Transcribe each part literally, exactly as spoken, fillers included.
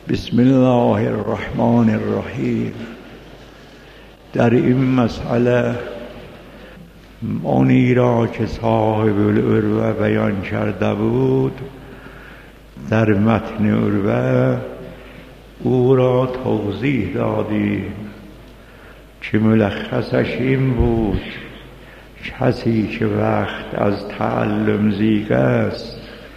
بسم الله الرحمن الرحیم. در این مسئله آنی را که صاحب العروه بیان کرده بود در متن عروه او را توضیح دادیم که ملخصش این بود: کسی که وقت از تعلم زیغ است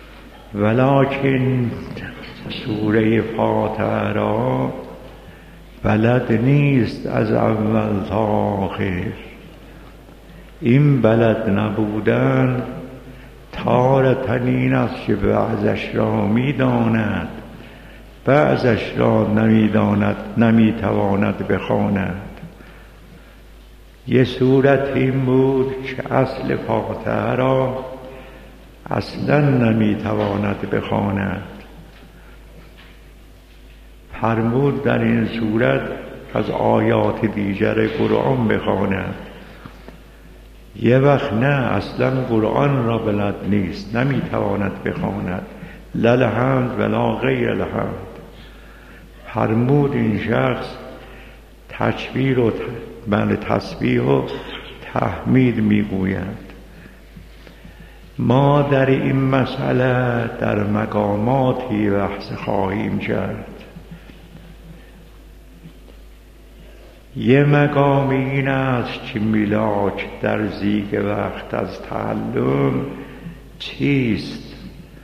ولکن سوره فاتحه را بلد نیست از اول تا آخر، این بلد نبودن تارةً این است که بعضش را می‌داند، بعضش را نمی‌داند، نمی‌تواند بخواند. یه صورت این بود که اصل فاتحه را اصلاً نمی‌تواند بخواند، فرمود در این صورت از آیات دیگر قرآن بخواند. یه وقت نه، اصلا قرآن را بلد نیست، نمیتواند بخواند، لا الحمد ولا غیر الحمد. فرمود این شخص تکبیر و بله تسبیح و تحمید میگوید. ما در این مسئله در مقاماتی بحث خواهیم کرد. یه مقام این است که میلاک در زیغ وقت از تعلم چیست،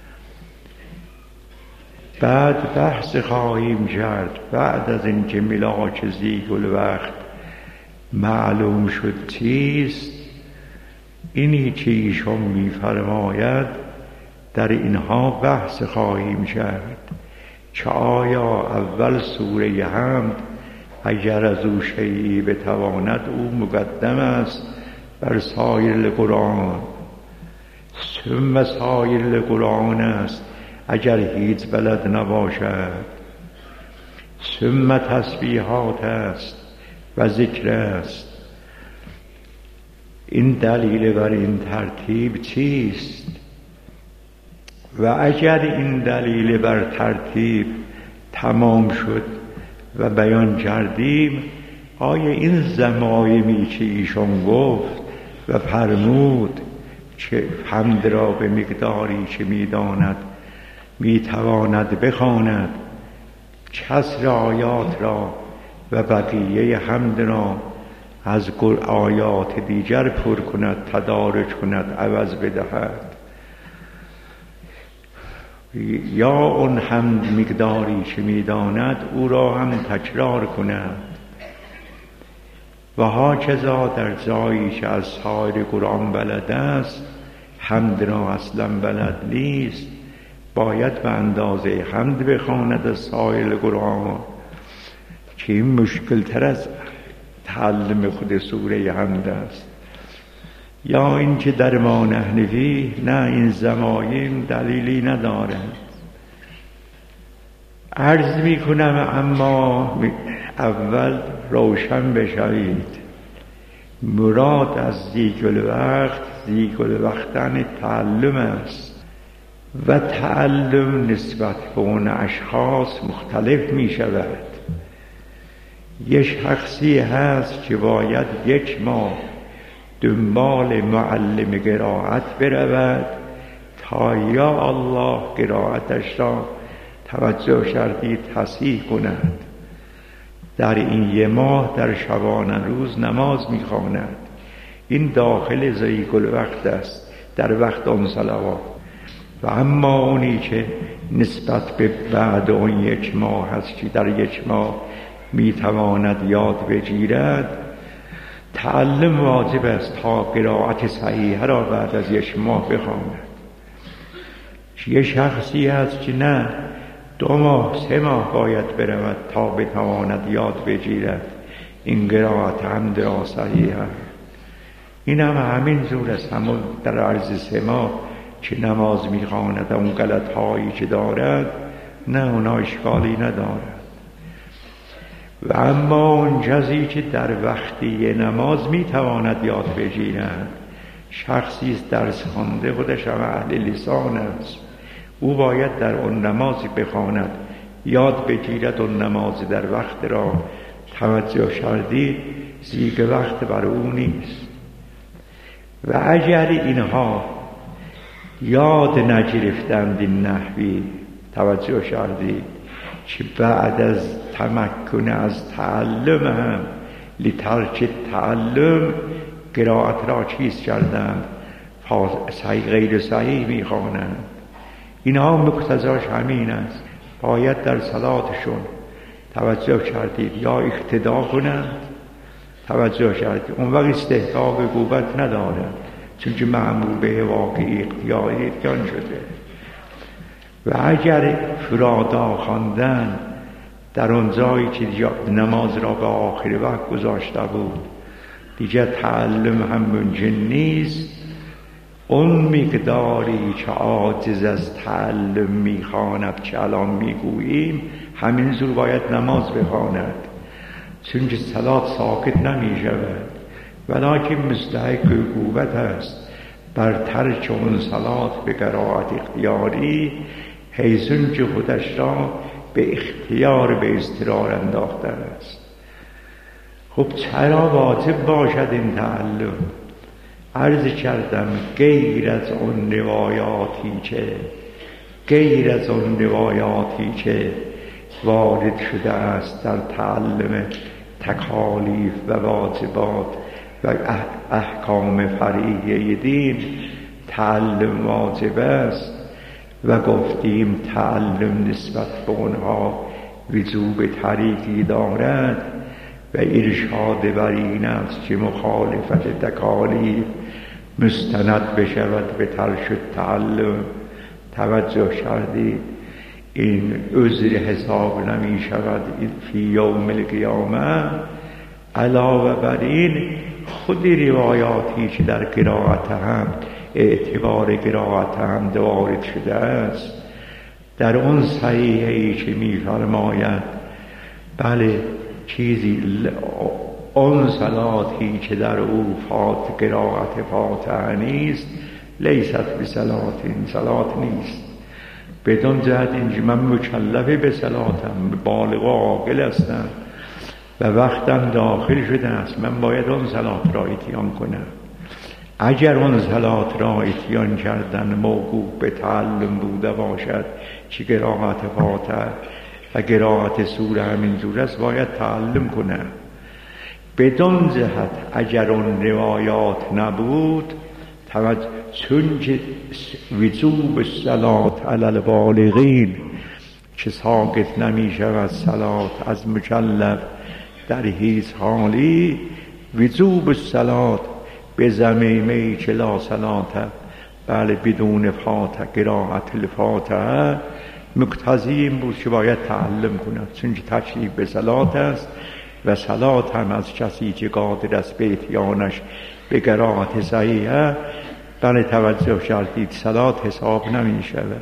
بعد بحث خواهیم کرد بعد از اینکه میلاک زیغ الوقت معلوم شد چیست، اینی که ایشون میفرماید در اینها بحث خواهیم کرد که آیا اول سوره حمد اگر از او شیئی بتواند او مقدم است بر سایر قرآن، ثم سایر قرآن است اگر هیچ بلد نباشد، ثم تسبیحات است و ذکر است. این دلیل بر این ترتیب چیست؟ و اگر این دلیل بر ترتیب تمام شد و بیان کردیم، آیا این ضمایمی که ایشان گفت و فرمود که حمد را به مقداری که میداند میتواند بخواند، کسر آیات را و بقیه حمد را از آیات دیگر پر کند، تدارک کند، عوض بدهد، یا اون حمد مقداری که میداند او را هم تکرار کند. و هاکذا در جایی که از سایر قرآن بلد است حمد را اصلا بلد نیست، باید به اندازه حمد بخواند از سایر قرآن، که این مشکل تر از تعلم خود سوره حمد است. یا اینکه در ما نحن فیه نه، این ضمایم دلیلی ندارد. عرض می کنم اما اول روشن بشوید، مراد از زیغ الوقت زیغ الوقتن تعلم است و تعلم نسبت به اون اشخاص مختلف می شود. یه شخصی هست که باید یک ماه دنبال معلم قرائت برود تا یا الله قرائتش را توجه کردید تصحیح کند. در این یه ماه در شبانه روز نماز میخواند، این داخل زیغ الوقت است در وقت آن صلوات. و اما اونی که نسبت به بعد اون یک ماه هست که در یک ماه میتواند یاد بگیرد، تعلم واجب است تا قرائت صحیحه را بعد از یک ماه بخواند. یه شخصی هست که نه، دو ماه سه ماه باید برود تا بتواند یاد بگیرد این قرائت حمد را صحیحه. این هم همین جور است، همون در عرض سه ماه که نماز میخواند اون غلط هایی که دارد نه، اونا اشکالی ندارد. و اما اون کسی که در وقتی نماز میتواند یاد بگیرد، شخصی درس خوانده، خودش هم اهل لسان است، او باید در اون نمازی بخواند یاد بگیرد و نماز در وقت را توجه کردید زیگ وقت بر او نیست. و اگر اینها یاد نگرفتند این نحوی توجه کردید که بعد از تمکن از تعلم هم لترک تعلم قرائت را چیز کردند، صحیح غیر صحیح میخوانند. اینها مقتضاش همین است، باید در صلاتشون توجه کردید یا اقتدا کنند، توجه کردید اون وقت استحقاق عقوبت ندارند چون که معمول به واقعی اختیاری اتیان شده. و اگر فرادا خواندن در اون جایی که نماز را به آخر وقت گذاشته بود دیگر تعلم هم ممکن نیست، اون مقداری که عاجز از تعلم میخواند که الان میگوییم همین زور باید نماز بخواند، چون که صلات ساکت نمیشود ولیکن مستحق عقوبت است بر ترک اون صلات به قرائت اختیاری، حیثون که خودش را به اختیار به اضطرار انداخته است. خب چرا واجب باشد این تعلم؟ عرض کردم غیر از اون روایاتی که غیر از اون روایاتی که وارد شده است در تعلم تکالیف و واجبات و احکام فرعیه دین، تعلم واجب است و گفتیم تعلم نسبت به اونها وجوب طریقی دارد و ارشاد بر این است که مخالفت تکالیف مستند بشود به ترک تعلم. توجه کردید این عذر حساب نمی شود فی یوم القیامه. علاوه بر این خود روایاتی که در قرائت هم اعتبار قرائت هم وارد شده است، در اون صحیحی که می فرماید بله چیزی اون صلاتی که در او فات قرائت فاتحه نیست لیست به صلات، این صلات نیست. بدون جهت اینکه من مکلف به صلاتم، بالغ و عاقل هستم و وقتم داخل شده است، من باید اون صلات را اتیان کنم. اگر اون صلات را اتیان کردن موقوف به تعلم بوده باشد که قرائت فاتحه و قرائت سوره همینجور است باید تعلم کنم. بدون جهت اگر اون روایات نبود توجه، چون که وجوب صلات علی البالغین که ساقط نمی شود صلات از مکلف در هیچ حالی، وجوب صلات به ضمیمه که لا صلات بله بدون فاتحه قرائت الفاتحه مقتضی این بود که باید تعلم کند، چون که تشریف به صلات است و صلات هم از کسی که قادر است به اتیانش به قرائت صحیحه بله توجه کردید صلات حساب نمی شود.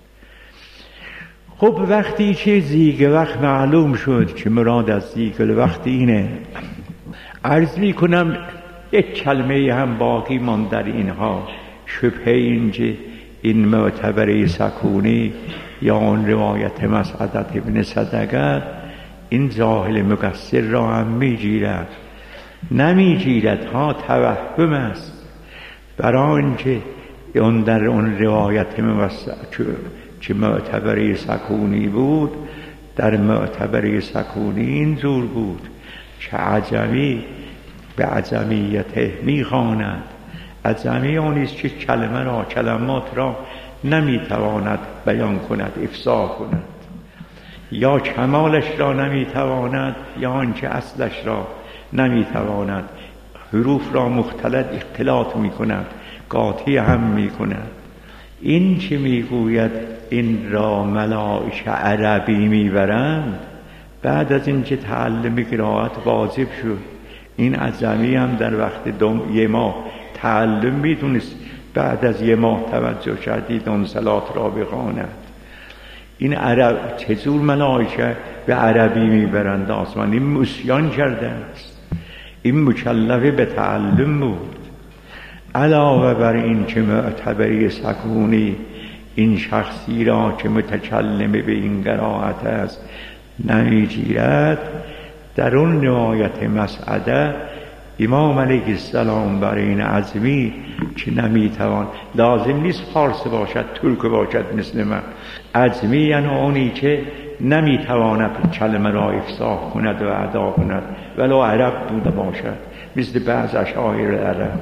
خب وقتی که زیگ وقت معلوم شد که مراد از زیگ وقت اینه، عرض می کنم یک کلمه هم باقی ماند در اینها، شبهه اینجا این معتبر سکونی یا اون روایت مسعدت ابن صدقه این جاهل مقصر را هم می گیرد، نمی گیرد ها، توهم است. برای اینکه اون در اون روایت که معتبر سکونی بود، در معتبر سکونی این جور بود که عجمی به عجمیت میخواند. عجمی آنیست که کلمه را کلمات را نمیتواند بیان کند، افصاح کند، یا کمالش را نمیتواند یا آنچه اصلش را نمیتواند، حروف را مختلط اختلاط میکند، قاطی هم میکند. این که میگوید این را ملائکه عربی میبرند، بعد از این که تعلم قرائت واجب شد، این عجمی هم در وقت دوم یه ماه تعلم میدونست، بعد از یه ماه توجه کردید اون صلات را بخواند. این عرب چطور ملائکه به عربی میبرند؟ آسمان این مسیان کرده است، این مکلف به تعلم بود. علاوه بر این که معتبری سکونی این شخصی را که متکلم به این قرائت است نمی گیرد. در اون روایت مسعده امام علیه السلام برای این عزمی که نمیتوان، لازم نیست فارس باشد، ترک باشد مثل من، عزمی یعنی اونی که نمیتواند کلمه را افصاح کند و ادا کند ولو عرب بوده باشد، مثل بعض اشاعره عرب.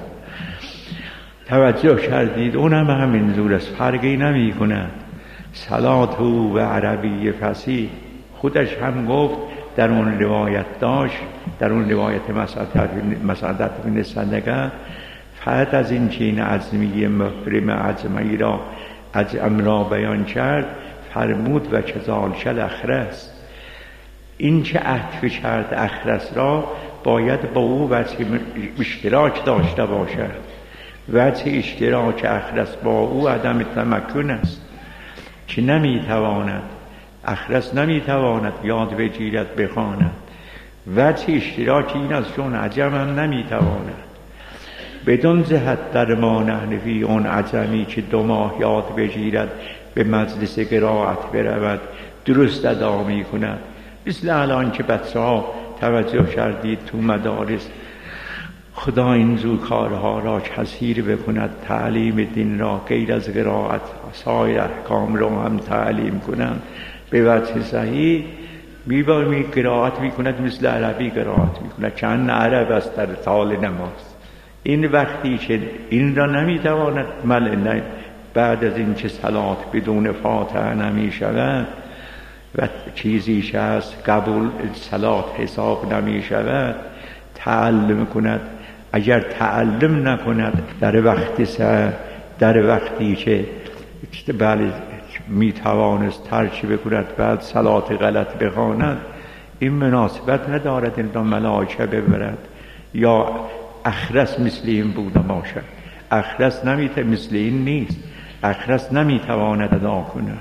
توجه کردید؟ اونم همین زور است، فرقی نمی کند. صلات او و عربی فصیح خودش هم گفت، در اون روایت داشت، در اون روایت مسعدت بن صدقه، فقط از این که این عزمی مفرم عزمی را عزم را بیان کرد فرمود و چزال شد اخرس. این که عطف کرد اخرس را باید با او وجه اشتراک داشته باشد. وجه اشتراک اخرس با او عدم تمکن است که نمیتواند، اخرس نمیتواند یاد بگیرد بخواند. وجه اشتراک این است چون عجم هم نمیتواند. بدون جهت در ما نحنفی اون عجمی که دو ماه یاد بگیرد به مجلس قرائت برود درست ادا می کند. مثل الان که بچه ها توجه کردید تو مدارس خدا این زو کارها را کثیر بکند، تعلیم دین را غیر از قرائت سایر احکام را هم تعلیم کنند به وجه صحیح. میبا می قرائت میکند مثل عربی قرائت میکند، چند عرب است در طال نماز. این وقتی که این را نمیتواند مل بعد از این که صلات بدون فاتحه نمی شود و چیزی که هست قبول صلات حساب نمی شود تعلم کند. اگر تعلم نکند در وقتی سه در وقتی که بله می توانست ترک بکند بعد صلات غلط بخواند، این مناسبت ندارد این را ملائکه ببرد یا اخرس مثل این بوده باشد. اخرس نمیته مثل این نیست، اخرس نمیتواند ادا کند.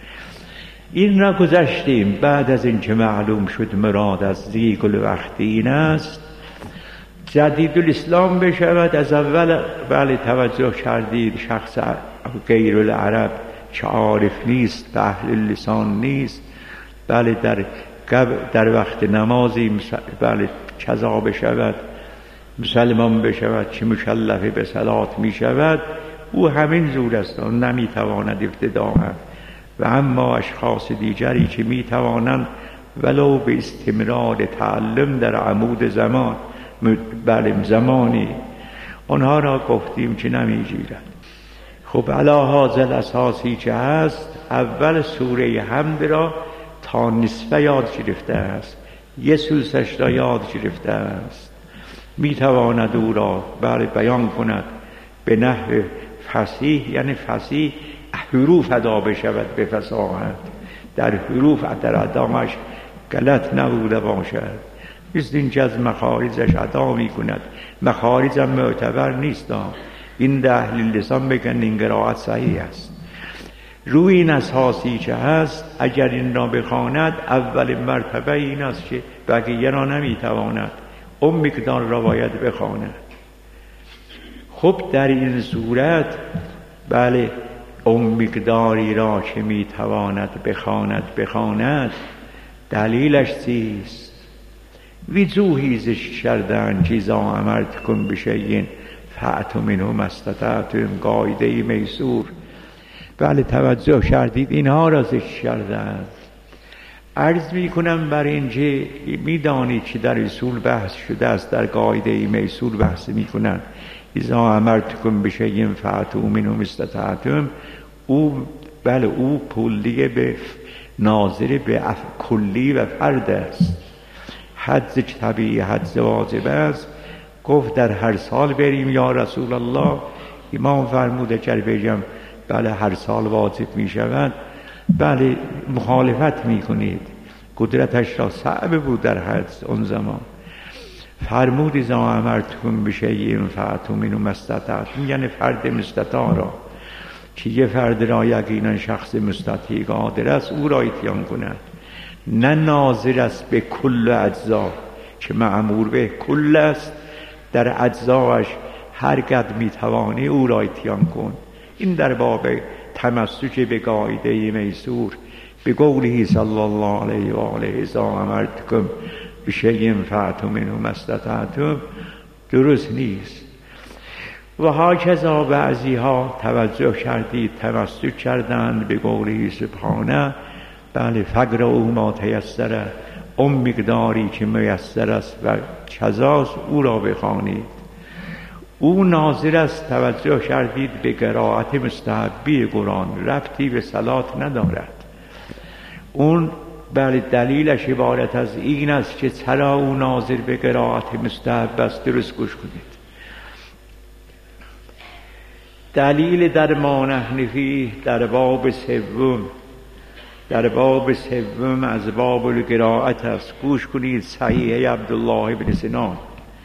این را گذشتیم. بعد از این که معلوم شد مراد از ذیک الوقت این است جدید الاسلام بشود، از اول بله توجه کردید شخص غیر العرب که عارف نیست و اهل لسان نیست، بله در در وقت نمازی بله کذا بشود، مسلمان بشود که مکلف به صلات می شود، او همین زور است و نمی تواند ابتداء. و اما اشخاص دیگری که می توانند ولو به استمرار تعلم در عمود زمان بله زمانی آنها را گفتیم که نمی گیرد. خب علی هذا الاساسی که هست اول سوره حمد را تا نصفه یاد گرفته است، یه سوسش را یاد گرفته است، می تواند او را بله بیان کند به نحو فصیح، یعنی فصیح حروف ادا بشود به فصاحت، در حروف در ادامش غلط نبوده باشد، مثل این که از مخارجش ادا می کند. مخارج هم معتبر نیست، این ده اهل لسان بگن این قرائت صحیح است. روی این اساسی که هست اگر این را بخواند اول مرتبه این است که بقیه را نمی تواند، اون مقدار را باید بخواند. خب در این صورت بله اون مقداری را که می تواند بخواند بخواند دلیلش چیست؟ وجوهی زش کردن چیزا امرت کن بشین فأتوا منه ما استطعتم، قاعده میسور. بله توجه کردید اینها را زش کردن. عرض می کنم بر اینکه می دانید که در اصول بحث شده است، در قاعده میسور بحث می کنند اذا امرتکم بشیء فأتوا منه ما استطعتم. او بله او کلی به ناظر به کلی و فرد است. حج طبیعی حج واجب است. گفت در هر سال بریم یا رسول الله؟ امام فرموده که بگم بله هر سال واجب می شود، بله مخالفت می کنید. قدرتش را صعب بود در حج اون زمان. فرمود اذا امرتکم بشیء فأتوا منه ما استطعتم، یعنی فرد مستطاع را که یه فرد را یقینا شخص مستطیع قادر است او را اتیان کند، نه ناظر است به کل اجزا که مأمور به کل است، در اجزاش هر قد میتوانی او را اتیان کن. این در باب تمسک به قاعده میسور به قوله صلی الله علیه و آله اذا امرتکم بشیء فأتوا منه ما استطعتم درست نیست. و هاکذا بعضی ها توجه کردید تمسک کردند به قوله سبحانه بله فقرؤوا ما تیسر، اون مقداری که میسر است و کذاست او را بخوانید. او ناظر است توجه کردید به قرائت مستحبی قرآن، ربطی به صلات ندارد. اون بله دلیلش عبارت از این است که چرا او ناظر به قرائت مستحب است. درست گوش کنید. دلیل درمان حنفی در باب سوم در باب سوم از باب القرائت است. گوش کنید. صحیح عبدالله بن سنان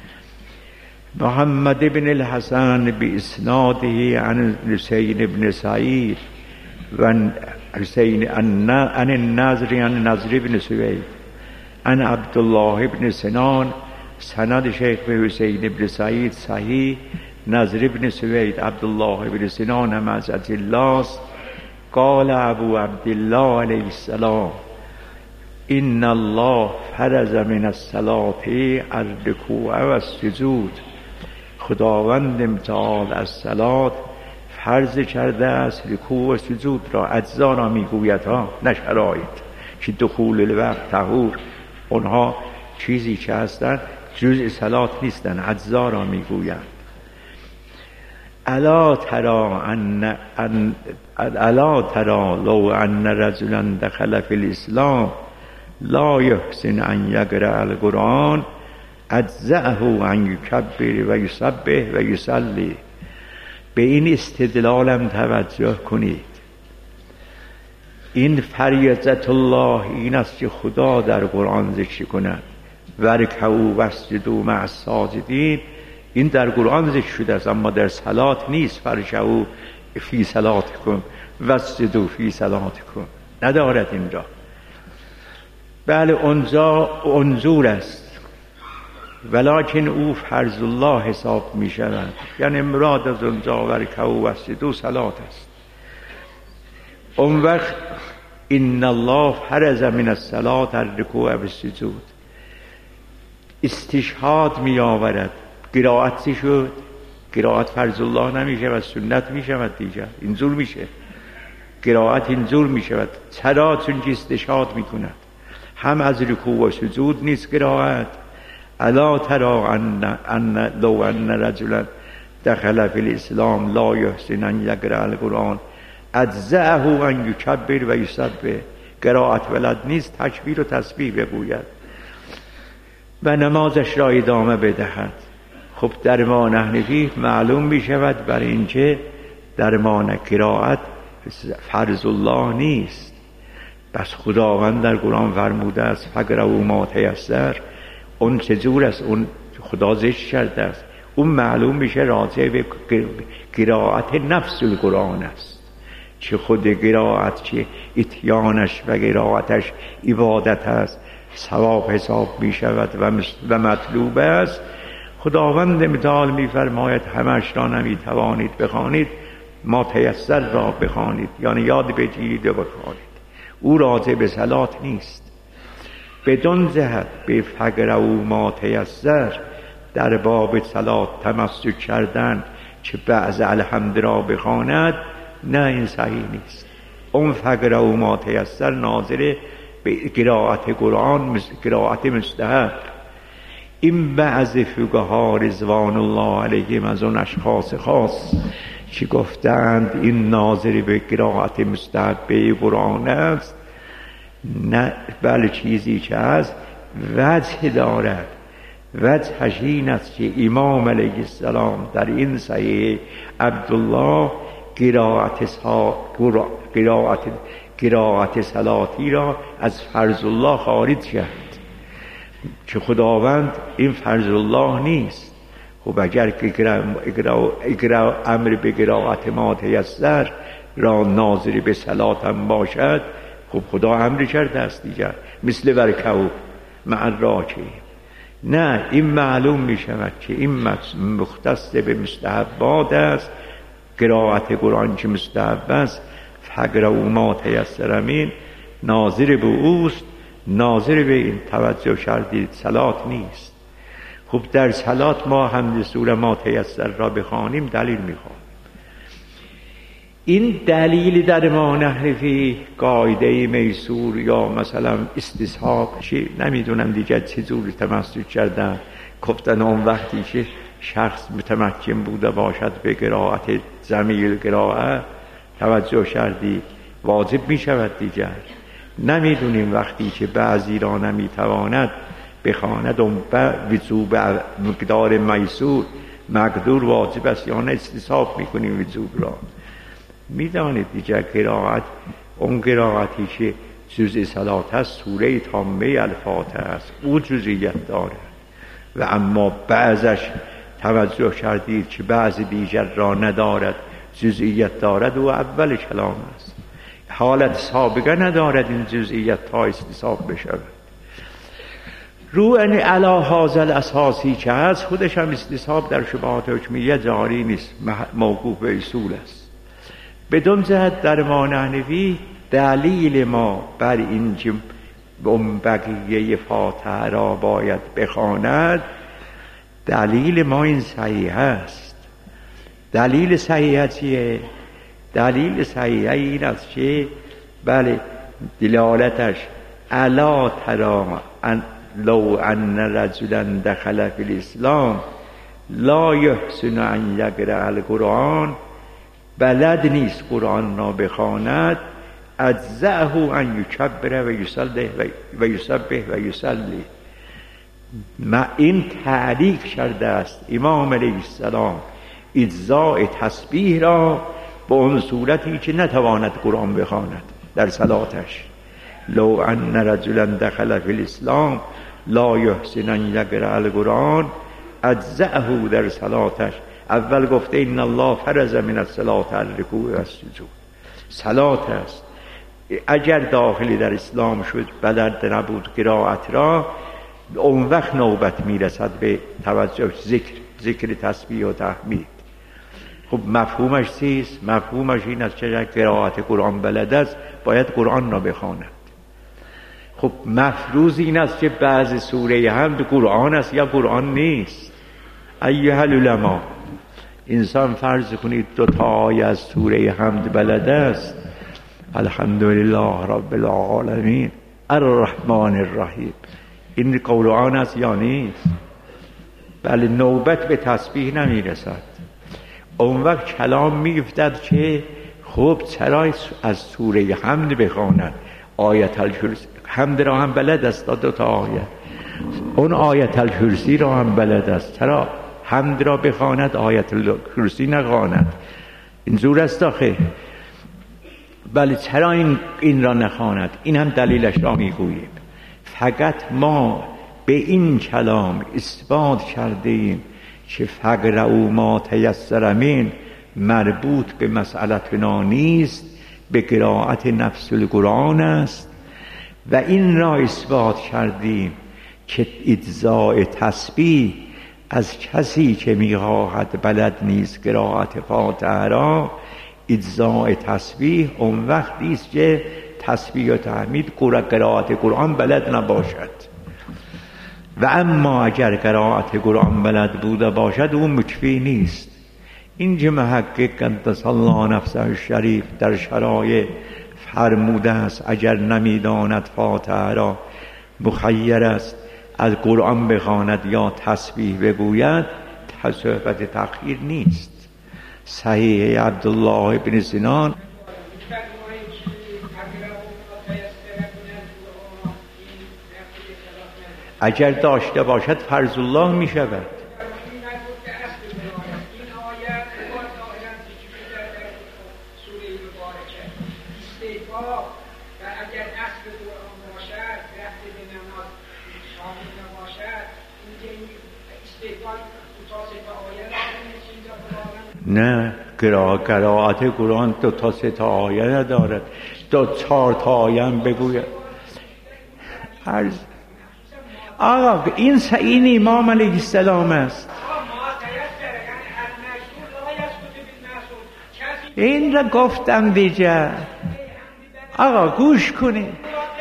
محمد بن الحسن باسناده عن حسین بن سعید و حسین عن النضر عن نضر بن سوید عن عبدالله بن سنان. سند شیخ به حسین بن سعید صحیح، نضر بن سوید عبدالله بن سنان هم از الله است. قال ابو عبدالله علیه السلام ان الله فرض من الصلاة الرکوع و السجود. خداوند متعال از صلات فرض کرده است رکوع و سجود را. اجزا را میگوید ها، نه شرایط که دخول الوقت طهور، اونها چیزی که هستند جزء صلات نیستن، اجزا را میگوید. الا ترى ان ان الا ترى لو ان رجلا دخل في الاسلام لا يحسن ان يقرأ القرآن اجزأه ان يكبر و یسبح و یصلی. به این استدلالم توجه کنید. این فریضت الله این است که خدا در قرآن ذکر کند ورکعوا واسجدوا مع الساجدین. این در قرآن ذکر شده است اما در صلات نیست. فرکعوا فی صلاتکم واسجدوا فی صلاتکم ندارد اینجا. بله اونجا انظور است ولکن او فرض الله حساب می شود. یعنی مراد از اونجا ورکعوا واسجدوا صلات است. اون وقت ان الله فرض من الصلاة الرکوع و السجود. استشهاد می آورد. قرائت چی شد؟ قرائت فرض الله نمیشه و سنت می شود دیگر. اینجور میشه قرائت، اینجور می شود. چرا؟ چون که استشهاد می کند. هم از رکوع و سجود نیست قرائت. الا ترى ان ان لو ان رجلا دخل في الاسلام لا يحسن ان يقرأ القرآن اجزأه ان يكبر و یسبح. قرائت ولد نیست، تکبیر و تسبیح بگوید و نمازش را ادامه بدهد. خب درمان حنفی معلوم می شود بر اینکه درمان قرائت فرض الله نیست. بس خداوند در قرآن فرموده است فقرؤا ما تیسر. اون چجور است؟ اون خدا ذکر کرده است. اون معلوم میشه راجع به قرائت نفس القرآن است، چه خود قرائت چه اتیانش و قرائتش عبادت است، ثواب حساب می شود و مطلوب است. خداوند متعال می فرماید همش را نمی توانید بخوانید، ما تیسر را بخوانید، یعنی یاد بگیرید و بخوانید. او راجع به صلات نیست. بدون جهت به فقرؤا ما تیسر در باب صلات تمسک کردن که بعض الحمد را بخواند، نه این صحیح نیست. اون فقرؤا ما تیسر ناظر به قرائت قرآن، قرائت مستحب. این بعض فقها رضوان الله علیهم از اون اشخاص خاص که گفتند این ناظر به قرائت مستحب قرآن است، نه بله چیزی که هست وجه دارد. وجهش این است که امام علیه السلام در این صحیح عبدالله قرائت سا قرائت قرائت صلاتی را از فرض الله خارج کرد که خداوند این فرض الله نیست. خب اگر اقرا امر به قرائت ما تیسر را ناظر به صلات هم باشد، خب خدا امر کرده است دیگر، مثل ورکعوا مع الراکعین. نه، این معلوم می شود که این مختص به مستحبات است. قرائت قرآن که مستحب است فقرؤوا ما تیسر منه ناظر به اوست، ناظر به این توجه کردید صلات نیست. خب در صلات ما حمد سوره ما تیسر را بخوانیم دلیل میخوام. این دلیل در ما نحرفی قاعده میسور یا مثلا استصحاب چی نمیدونم دیگه چه جوری تمسک کردن، گفتن اون وقتی که شخص متمکن بوده باشد به قرائت زمیل قرائت توجه کردی واجب میشود دیگر. نمیدونیم وقتی که بعضی را نمیتواند بخواند اون وجوب مقدار میسور مقدور واجب است یا نه استصحاب میکنیم وجوب را. میدانید دیگر قرائت اون قرائتی که جزء صلات هست سوره تامه الفاتحه است، او جزئیت داره و اما بعضش توجه کردید که بعض دیگر را ندارد جزئیت دارد و اول کلام است. حالت سابقه ندارد این جزئیت تا استصحاب بشود. رو ان علی هذا الاساسی که هست خودش هم استصحاب در شبهات حکمیه جاری نیست، موقوف به اصول است. بدون جهت در ما نحنفی دلیل ما بر این که اون بقیه فاتحه را باید بخواند، دلیل ما این صحیح است. دلیل صحیح چیه؟ دلیل صحیح این است که بله دلالتش الا ترى ان لو ان رجلا دخل فی الاسلام لا یحسن ان یقرأ القرآن، بلد نیست قرآن را بخواند، اجزأه ان یکبر و یصلی و یسبح و یصلی. ما این تعلیق کرده است امام علیه السلام اجزاء تسبیح را به اون صورتی که نتواند قرآن بخواند در صلاتش. لو ان رجلا دخل فی الاسلام لا یحسن ان یقرأ القرآن اجزأه در صلاتش. اول گفته ان الله فرض من الصلاة الرکوع و السجود، صلات است. اگر داخلی در اسلام شد بلد نبود قرائت را، اون وقت نوبت میرسد به توجه ذکر ذکر تسبیح و تحمید. خب مفهومش چیست؟ مفهومش این است که قرائت قرآن بلد است باید قرآن را بخواند. خب مفروض این است که بعض سوره حمد قرآن است یا قرآن نیست. ایها العلماء، انسان فرض کنید دو تا آیه از سوره حمد بلد است، الحمدلله رب العالمین الرحمن الرحیم، این قرآن است یا نیست؟ بله نوبت به تسبیح نمیرسد. اون وقت کلام میفتد که خب چرا از سوره حمد بخواند؟ آیت الکرسی حمد را هم بلد است، دو تا آیه، اون آیت الکرسی را هم بلد است، چرا حمد را بخواند آیت الکرسی نخواند؟ اینجور است آخه. بله چرا این, این را نخواند؟ این هم دلیلش را میگوییم. فقط ما به این کلام اثبات کرده ایم که فقرؤا ما تیسر منه مربوط به مسئلتنا نیست، به قرائت نفس القرآن است و این را اثبات کردیم که اجزاء تسبیح از کسی که میخواهد بلد نیست قرائت فاتحه را، اجزاء تسبیح اون وقتی است که تسبیح و تحمید قرائت قرآن بلد نباشد. و اما اگر قرائت قرآن بلد بوده باشد اون مکفی نیست. اینجا محقق قدس الله نفسه الشریف در شرایع فرموده است اگر نمیداند فاتحه را مخیر است از قرآن بخواند یا تسبیح بگوید، صحبت تأخیر نیست. صحیح عبدالله بن سنان اگر داشته باشد فرض الله می شود. نه، قرائت قرآن دو تا سه تا آیه ندارد، دو چهار تا آیه هم بگوید. عرض آقا این این امام علیه السلام است. این را گفتم دیگه، آقا گوش کنید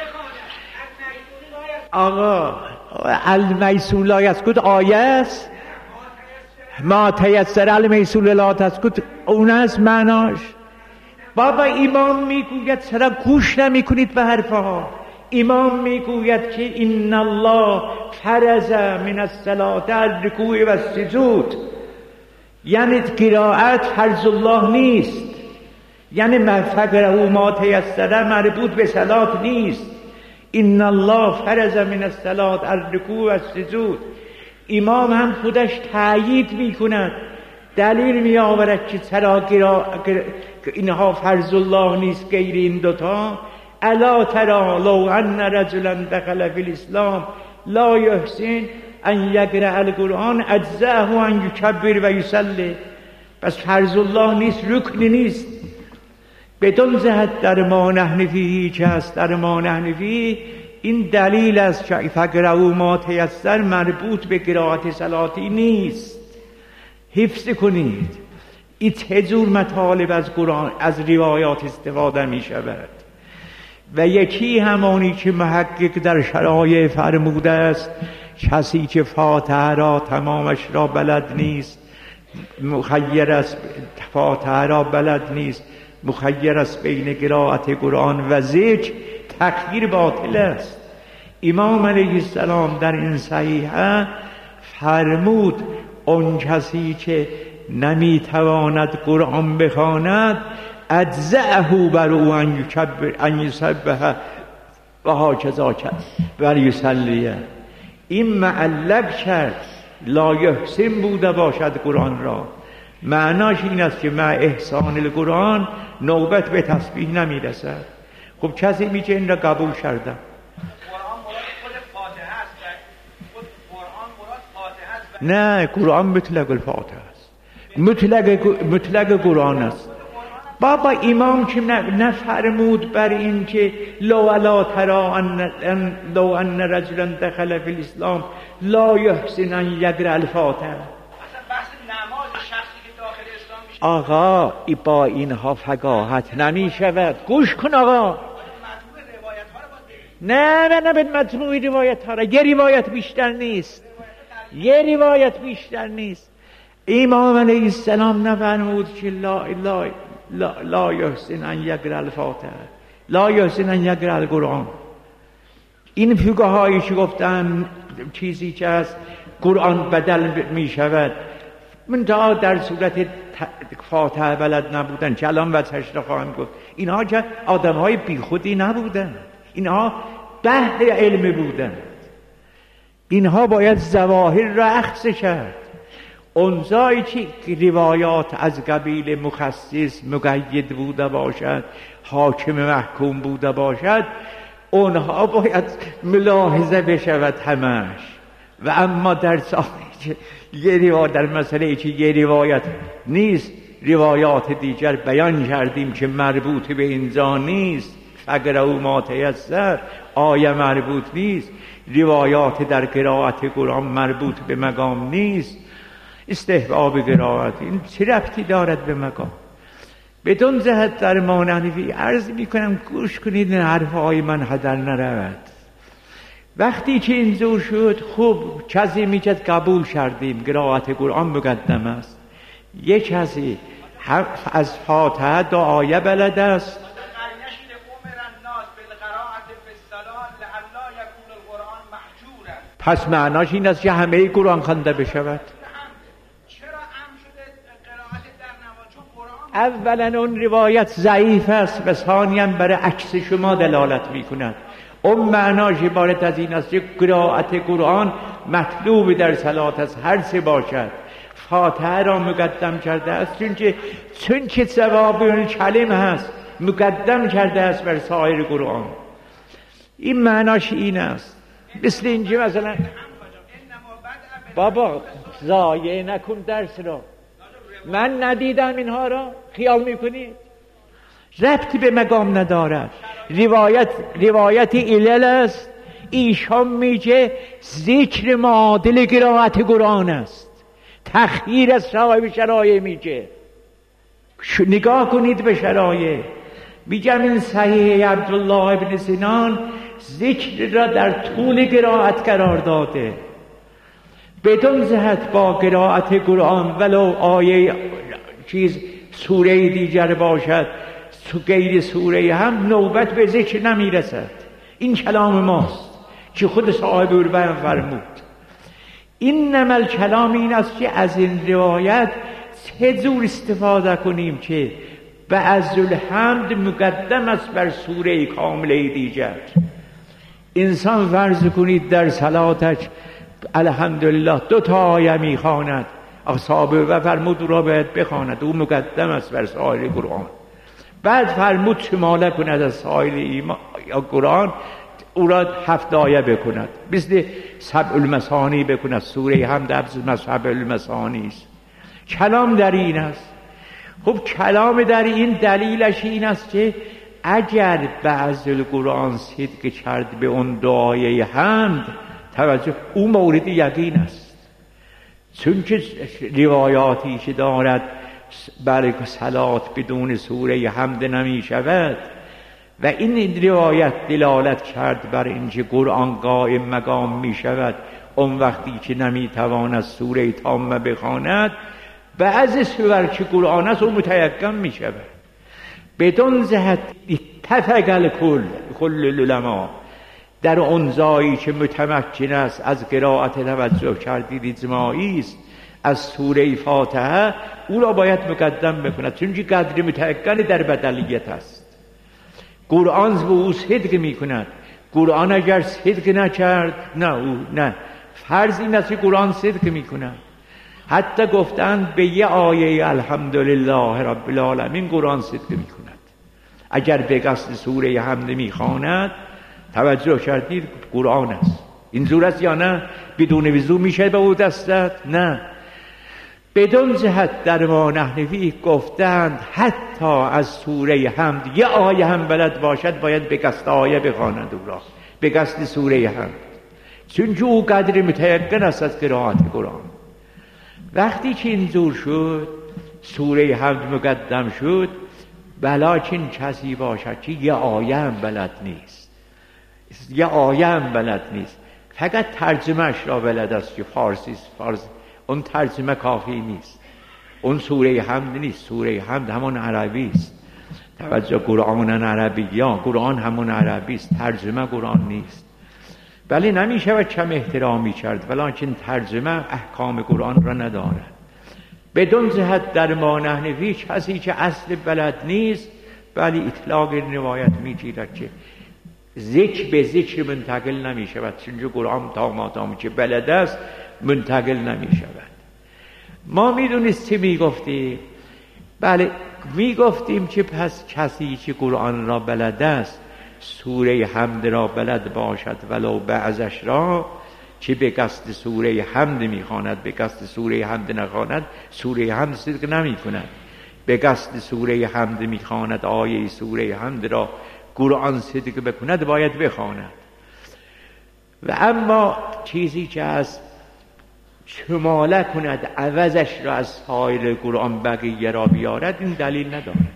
آقا المیسون لا یسکت آیه است، ما تیسر المیسون لا تسکت اون است معناش. بابا امام میگوید چرا گوش نمی کنید به حرفها؟ امام میگوید که ان الله فرض من الصلاة الرکوع و السجود، یعنی قرائت فرض الله نیست، یعنی فقرؤوا ما تیسر مربوط به صلات نیست. ان الله فرض من الصلاة الرکوع و السجود. امام هم خودش تأیید میکند، دلیل می آورد که چرا اینها فرض الله نیست غیر این دوتا. الا ترى لو ان رجلا دخل فی الاسلام لا یحسن ان یقرأ القرآن اجزأه ان یکبر و یصلی. پس فرض الله نیست، رکنی نیست. بدون جهت در ما نحن فیه که هست در ما نحن فیه، این دلیل است که فقرؤوا ما تیسر مربوط به قرائت صلاتی نیست. حفظ کنید این چه جور مطالب از قرآن از روایات استفاده می شود. و یکی همانی که محقق در شرایع فرموده است کسی که فاتحه را تمامش را بلد نیست، مخیر است، فاتحه را بلد نیست، مخیر است بین قرائت قرآن و ذکر، تخییر باطل است. امام علیه السلام در این صحیحه فرمود اون کسی که نمیتواند قرآن بخواند اجزأه بر او ان یکبر ان یسبح و هاکذا کرد و یصلی. این معلق کرد لا یحسن بوده باشد قرآن را، معناش این است که مع احسان القرآن نوبت به تسبیح نمیرسد. خب کسی میگه این را قبول کردم. نه، قرآن مطلق الفاتحه است، مطلق مطلق قرآن است. بابا امام که نفرمود بر این که لو الا ترى ان لو ان رجلا دخل فی الاسلام لا یحسن ان یقرأ الفاتحه. اصلا بحث نماز شخصی که داخل اسلام میشه. آقا با اینها فقاهت نمی شود. گوش کن آقا، نه نه نه به مجموع روایت ها را، یه روایت بیشتر نیست، یه روایت بیشتر نیست. امام علیه السلام نفرمود که لا لا لا, لا یحسن ان یقرأ الفاتحه، لا یحسن ان یقرأ القرآن. این فقهایی که گفتن چیزی که از قرآن بدل می شود منتها در صورت فاتحه بلد نبودن، که الان وجهش را خواهم گفت. اینها که آدم های بی خودی نبودن، اینها بحر علم بودن. اینها باید ظواهر را اخذ کرد. اونجایی که روایات از قبیل مخصص مقید بوده باشد، حاکم محکوم بوده باشد، اونها باید ملاحظه بشود همش. و اما در ساحه یه روایت در مسئله که یه روایت نیست، روایات دیگر بیان کردیم که مربوط به اینجا نیست. فقرؤوا ما تیسر آیه مربوط نیست، روایات در قرائت قرآن مربوط به مقام نیست. استحباب قرائت این چه ربطی دارد به مقام؟ بدون جهت در ما نحن عرض میکنم گوش کنید این حرفهای من هدر نرود. وقتی که اینجور شد خوب کسی میگد قبول کردیم قرائت قرآن مقدم است، یک کسی از فاتحه دو آیه بلد است، پس معناش این است که همه قرآن خوانده بشود. اولا اون روایت ضعیف است و ثانیاً برای عکس شما دلالت میکند. اون معناش عبارت از این است که قرائت قرآن مطلوب در صلات است، هر سه باشد. فاتحه را مقدم کرده است چون که چون که ثواب اون کلمه هست، مقدم کرده است بر سایر قرآن. این معناش این است. مثل اینجا مثلا بابا ضایع نکن درس را، من ندیدم اینها را، خیال میکنید ربطی به مقام ندارد. روایت روایت علل است، ایشان میگه ذکر معادل قرائت قرآن است، تخییر از صاحب شرایع میگه. نگاه کنید به شرایع. میگم این صحیح عبدالله ابن سینان ذکر را در طول قرائت قرار داده، بدون جهت با قرائت قرآن ولو آیه چیز سوره دیگر باشد غیر سوره هم نوبت به ذکر نمیرسد. این کلام ماست که خود صاحب او بیان فرمود. این نمل کلام این است که از این روایت چه جور استفاده کنیم که بعض الحمد مقدم است بر سوره کامله دیگر. انسان فرض کنید در صلاتش الحمدلله دو تا آیه میخواند، اصحاب و فرمود را باید بخواند، او مقدم است بر سایر قرآن. بعد فرمود شماله کند از سایر ایمان یا قرآن، او را هفت آیه بکند، مثل سبع المثانی بکند. سوره حمد از سبع المثانی است. کلام در این است. خب کلام در این دلیلش این است که اگر بعض القرآن صدق کرد به اون دعای حمد، توجه او مورد یقین است، چون که روایاتی که دارد برای صلات بدون سوره حمد نمی شود و این روایت دلالت کرد بر اینکه قرآن قائم مقام می شود اون وقتی که نمی تواند سوره تامه بخواند. بعض سور که قرآن است او متیقن می شود. بدون جهت اتفق الکل کل العلماء در اون جایی که متمکن است از قرائت توجه کردید اجماعی است از سوره فاتحه، او را باید مقدم بکند، چون که قدر متیقن در بدلیت است. قرآن به او صدق می کند. قرآن اگر صدق نکرد نه او نه فرض این است که قرآن صدق می کند. حتی گفتند به یه آیه الحمدلله رب العالمین قرآن صدق می کند. اگر به قصد سوره حمد می خواند، توجه کردید قرآن است. این زور است یا نه؟ بدون وضو میشه به او دستت؟ نه. بدون جهت در ما نحنفی گفتند حتی از سوره حمد یه آیه هم بلد باشد باید به قصد آیه بخواند او را، به قصد سوره حمد، چون که او قدر متیقن است از قرائت قرآن. وقتی که این زور شد سوره حمد مقدم شد، بلاکن کسی باشد که یه آیه هم بلد نیست، یه آیه هم بلد نیست، فقط ترجمهش را بلد است که فارسی فارسی، اون ترجمه کافی نیست. اون سوره حمد نیست، سوره حمد همون عربی است. توجه، قرآن عربی یا قرآن همون عربی است، ترجمه قرآن نیست. بله نمیشه و کم احترامی کرد، ولیکن ترجمه احکام قرآن را ندارد. بدون جهت در ما نحنفی کسی که اصل بلد نیست ولی اطلاق روایت میگیرد که ذکر به ذکر منتقل نمی شود، چون قرآن تا مادامی که بلد است منتقل نمی شود. ما میدونست چه میگفتیم؟ بله میگفتیم که پس کسی که قرآن را بلد است سوره حمد را بلد باشد ولو بعضش را، که به قصد سوره حمد میخواند، به قصد سوره حمد نخواند سوره حمد صدق نمی کند. به قصد سوره حمد میخواند آیه سوره حمد را قرآن صدق بکند باید بخواند. و اما چیزی که از شماله کند عوضش را از سایر قرآن بقیه را بیارد، این دلیل ندارد.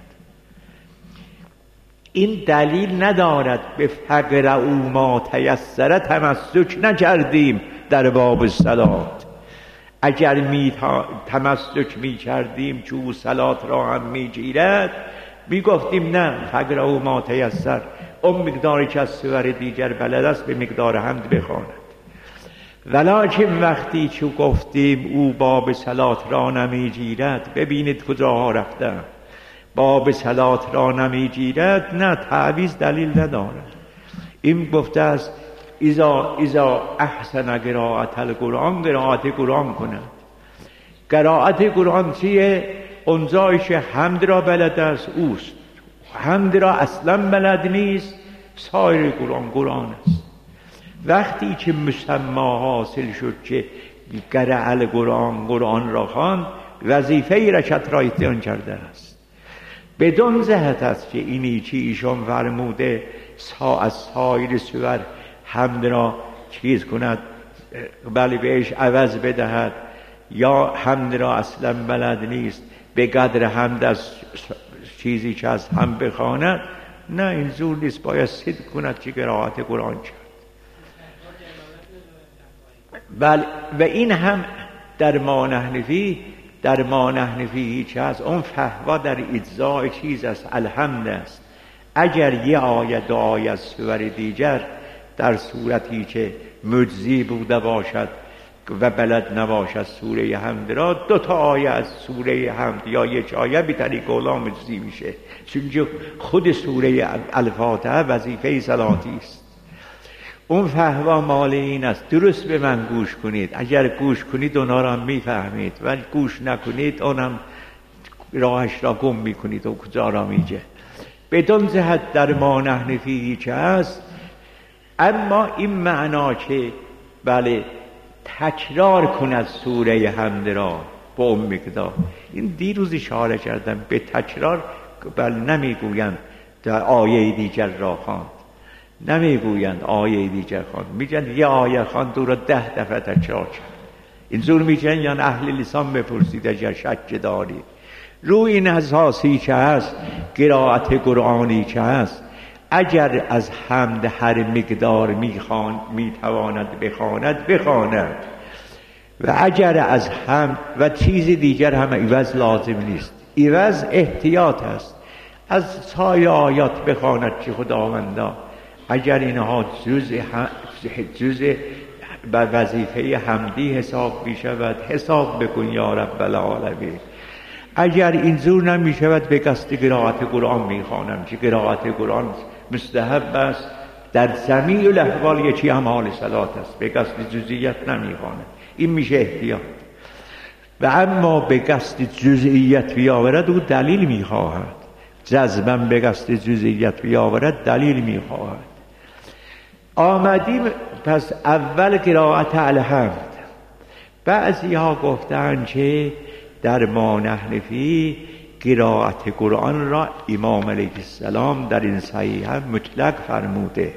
این دلیل ندارد. به فقر او ما تیسره تمسک نکردیم در باب صلات. اگر می تمسک می کردیم که او صلات را هم می گیرد، می گفتیم نه فقر او ما تیسر، اون مقداری که از سور دیگر بلد است به مقدار حمد بخواند. ولیکن وقتی که گفتیم او باب صلات را نمی گیرد، ببینید کجاها رفتن، باب صلات را نمی گیرد، نه تعویض دلیل ندارد. این گفته است اذا اذا احسن قرائت القرآن، قرائت قرآن کند. قرائت قرآن چیه؟ اونجایش حمد را بلد است اوست، حمد را اصلا بلد نیست، سایر قرآن قرآن است. وقتی که مسما حاصل شد که قرأ القرآن قرآن را خواند، وظیفه رکعت را اتیان کرده است. بدون جهت است که اینی که ایشان فرموده سا از سایر سور حمد را چیز کند، بله بهش عوض بدهد، یا حمد را اصلا بلد نیست به قدر حمد از چیزی که از هم بخواند، نه این زور نیست، باید صدق کند که قرائت قرآن کرد. بله و این هم در ما نحنفی در ما نحنفی هیچ هست. اون فهوا در اجزای چیز است، الحمد است. اگر یه آیه دو آیه از سور دیگر در صورتی که مجزی بوده باشد و بلد نباشد سوره حمد را، دو تا آیه از سوره حمد یا یک آیه به طریق اولا مجزی میشه، چون خود سوره الفاتحه وظیفه صلاتی است. اون فهوا مال این است. درست به من گوش کنید، اگر گوش کنید اونا را میفهمید، ولی گوش نکنید اونم راهش را گم میکنید و کجا را میجه. بدون جهت در ما نحنفی هیچ هست. اما این معنا که بله تکرار کند سوره حمد را با اون مقدار، این دیروز اشاره کردم به تکرار. بله نمیگویند در آیه دیگر را خواند، نمیگویند آیه دیگر خواند، میگن یه آیه خواند او را ده دفعه تکرار کرد. اینجور میگن یا اهل لسان بپرسید اگر شک داری. روی این اساسی که هست، قرائت قرآنی که هست، اگر از حمد هر مقدار میخوان میتواند بخواند بخواند، و اگر از حمد و چیز دیگر هم عوض لازم نیست. عوض احتیاط است. از سایر آیات بخواند که خداوندا اگر اینها جز جز وظیفه حمدی حساب می شود، حساب بکن یا رب العالمین. اگر اینجور نمی شود به قصد قرائت قرآن می خوانم که قرائت قرآن مستحب است، در جمیع الاحوال یکی اعمال صلات است، به قصد جزئیات نمی خوانم. این میشه احتیاط. و اما به قصد جزئیات بیاورد او دلیل می خواهد، جذبا به قصد جزئیات بیاورد دلیل می خواهد. آمدیم پس اول قرائت الحمد. بعضی ها گفتند که در ما نحنفی قرائت قرآن را امام علیه السلام در این صحیحه مطلق فرموده.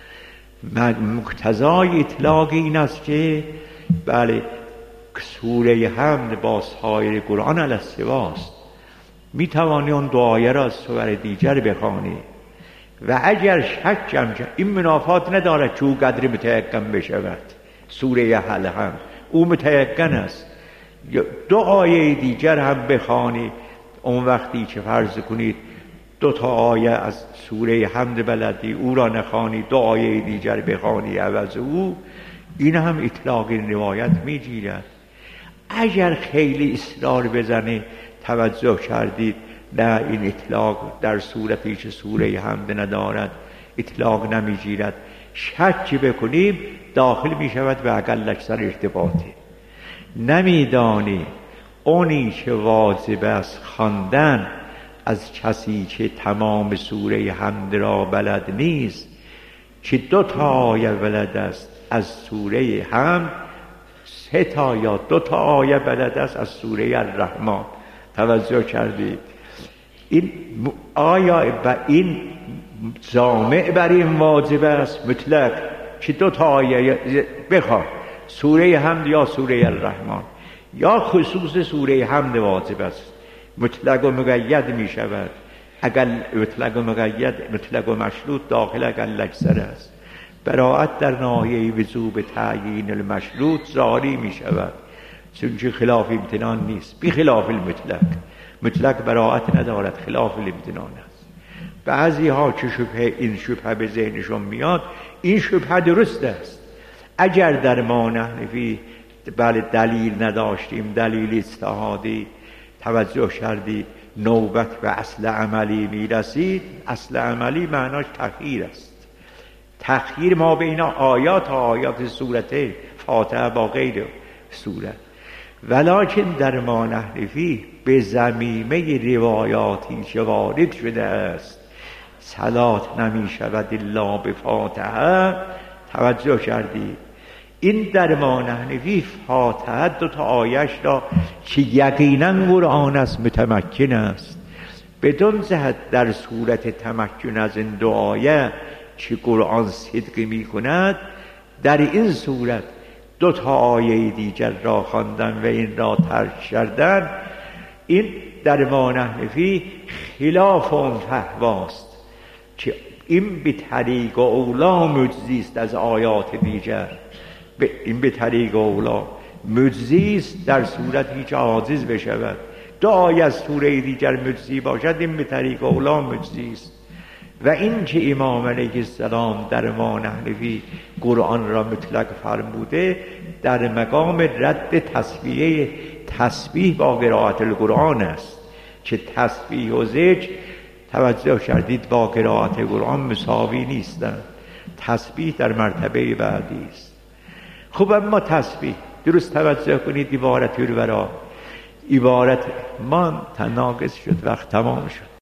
مقتضای اطلاق این است که بله سوره حمد با سایر قرآن علی السواست، می توانی اون دو آیه را از سور دیگر بخوانی. و اگر شکم که این منافات ندارد که او قدر متیقن بشود، سوره حمد او متیقن است، دو آیه دیگر هم بخوانی. اون وقتی که فرض کنید دو تا آیه از سوره حمد بلدی، او را نخوانی، دو آیه دیگر بخوانی عوض او، این هم اطلاق روایت میگیرد. اگر خیلی اصرار بزنه توجه کردید نه این اطلاق در صورتی که سوره حمد ندارد اطلاق نمیگیرد، شک بکنیم داخل می شود به اقل اکثر ارتباطی. نمیدانی اونی که واجب است خواندن از کسی که تمام سوره حمد را بلد نیست، که دو تا آیه بلد است از سوره حمد، سه تا یا دو تا آیه بلد است از سوره الرحمن. توجه کردید؟ این آیا و این جامع بر این واجب است مطلق که دو تا آیه بخواد سوره حمد یا سوره الرحمن، یا خصوص سوره حمد واجب است، مطلق و مقید می شود. اگر مطلق و مقید مطلق و مشروط داخل اگر اکثر است، براءت در ناحیه وجوب تعیین المشروط جاری می شود، چون که خلاف امتنان نیست، بی خلاف المطلق. مطلق براءت ندارد، خلاف الامتنان است. بعضی ها که شبه این شبه به ذهنشون میاد، این شبه درست است. اگر در ما نحنفی بله دلیل نداشتیم، دلیل اجتهادی، توجه کردید نوبت به اصل عملی میرسید. اصل عملی معناش تخییر است. تخییر ما بین آیات و آیات سورت فاتحه با غیر سورت. ولکن در ما نحنفی به ضمیمه روایاتی که وارد شده است صلات نمی شود الا به فاتحه. توجه کردید این در ما نحنفی فاتحه دو تا آیش را که یقینا قرآن است متمکن است، بدون جهت در صورت تمکن از این دو آیه که قرآن صدق می کند، در این صورت دو تا آیه دیگر را خواندن و این را ترک کردن، این در ما نحنفی خلاف اون فهواست که این به طریق اولا مجزیست از آیات دیگر، این به طریق اولا مجزیست در صورتی که عاجز بشود. دو آیه از سوره دیگر مجزی باشد، این به طریق اولا مجزیست. و این که امام علیه السلام در ما نحنفی قرآن را مطلق فرموده در مقام رد تسبیح تسبیح با قرائت القرآن است که تسبیح و ذکر توجه کردید با قرائت قرآن مساوی نیستند. تسبیح در مرتبه بعدی است. خب اما تسبیح درست توجه کنید، عبارت الورا عبارت ما تناقض شد، وقت تمام شد.